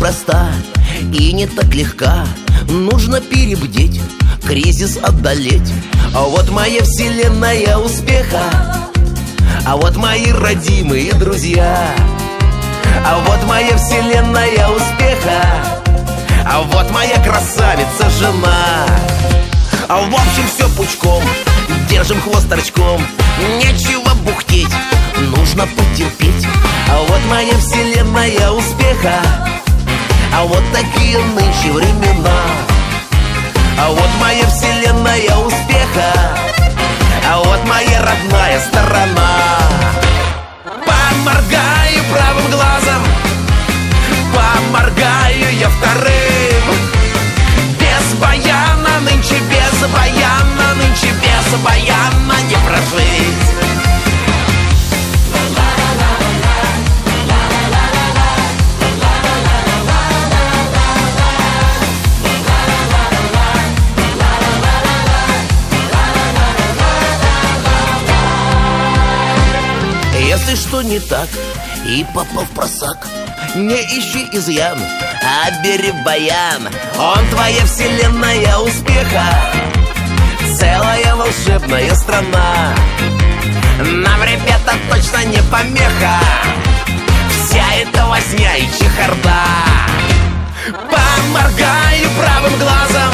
непроста и не так легка. Нужно перебдеть, кризис одолеть. А вот моя вселенная успеха, а вот мои родимые друзья. А вот моя вселенная успеха, а вот моя красавица жена. А в общем все пучком, держим хвост торчком. Нечего бухтеть, нужно потерпеть. А вот моя вселенная успеха, а вот такие нынче времена. А вот моя вселенная успеха, а вот моя родная сторона. Поморгаю правым глазом, поморгаю я вторым. Без баяна нынче, без баяна нынче, без баяна не прожить. Если что не так и попал в просак, не ищи изъян, а бери баян. Он твоя вселенная успеха, целая волшебная страна. Нам, ребята, точно не помеха вся эта возня и чехарда. Поморгаю правым глазом,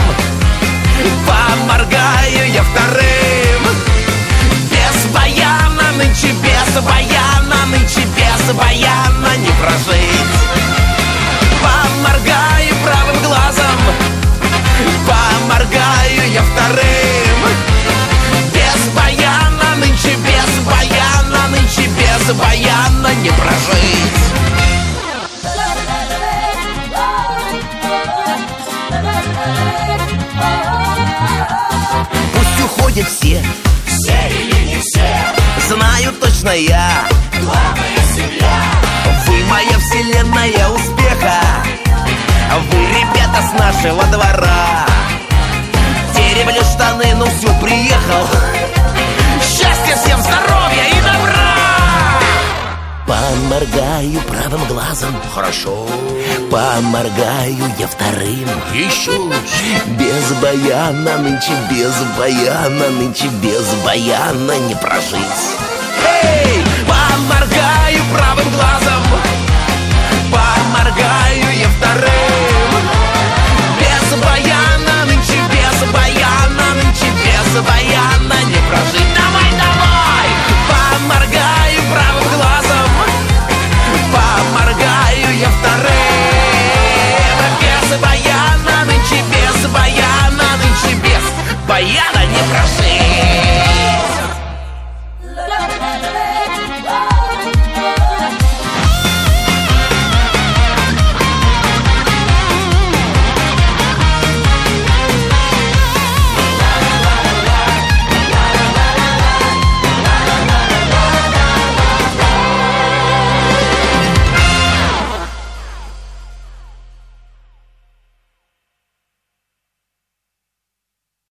поморгаю я вторым. Без баяна нынче, без баяна нынче, без баяна не прожить. Поморгаю правым глазом, поморгаю я вторым. Без баяна нынче, без баяна нынче, без баяна не прожить. Пусть уходят все, все или не все, знаю точно я, главная семья. вы моя вселенная успеха, вы ребята с нашего двора. Тереблю штаны, ну все, приехал. Счастья всем, здоровья и добра. Поморгаю правым глазом, Хорошо. поморгаю я вторым. Еще лучше. Без баяна нынче, без баяна нынче, без баяна не прожить. Эй! Поморгаю правым глазом,